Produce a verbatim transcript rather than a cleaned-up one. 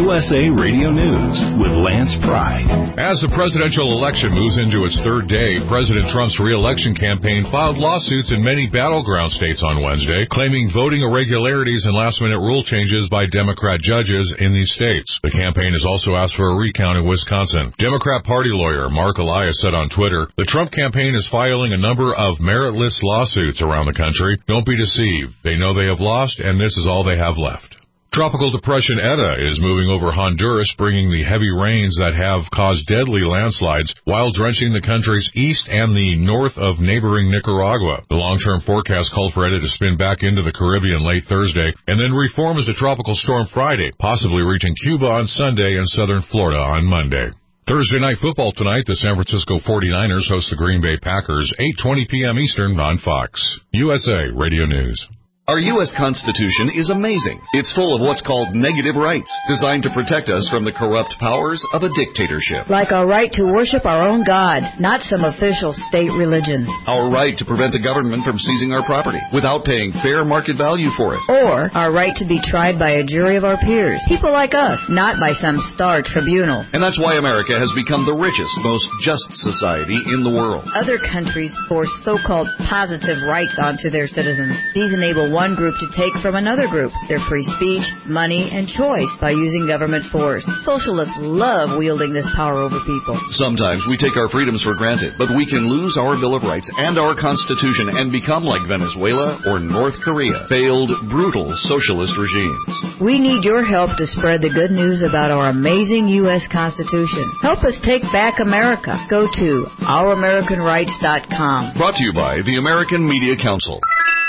U S A Radio News with Lance Pride. As the presidential election moves into its third day, President Trump's re-election campaign filed lawsuits in many battleground states on Wednesday, claiming voting irregularities and last-minute rule changes by Democrat judges in these states. The campaign has also asked for a recount in Wisconsin. Democrat Party lawyer Mark Elias said on Twitter, the Trump campaign is filing a number of meritless lawsuits around the country. Don't be deceived. They know they have lost, and this is all they have left. Tropical Depression Eta is moving over Honduras, bringing the heavy rains that have caused deadly landslides while drenching the country's east and the north of neighboring Nicaragua. The long-term forecast called for Eta to spin back into the Caribbean late Thursday and then reform as a tropical storm Friday, possibly reaching Cuba on Sunday and southern Florida on Monday. Thursday night football tonight, the San Francisco forty-niners host the Green Bay Packers, eight twenty p.m. Eastern on Fox. U S A Radio News. Our U S Constitution is amazing. It's full of what's called negative rights, designed to protect us from the corrupt powers of a dictatorship. Like our right to worship our own God, not some official state religion. Our right to prevent the government from seizing our property without paying fair market value for it. Or our right to be tried by a jury of our peers, people like us, not by some star tribunal. And that's why America has become the richest, most just society in the world. Other countries force so-called positive rights onto their citizens. These enable one group to take from another group their free speech, money, and choice by using government force. Socialists love wielding this power over people. Sometimes we take our freedoms for granted, but we can lose our Bill of Rights and our Constitution and become like Venezuela or North Korea, failed, brutal socialist regimes. We need your help to spread the good news about our amazing U S Constitution. Help us take back America. Go to our american rights dot com. Brought to you by the American Media Council.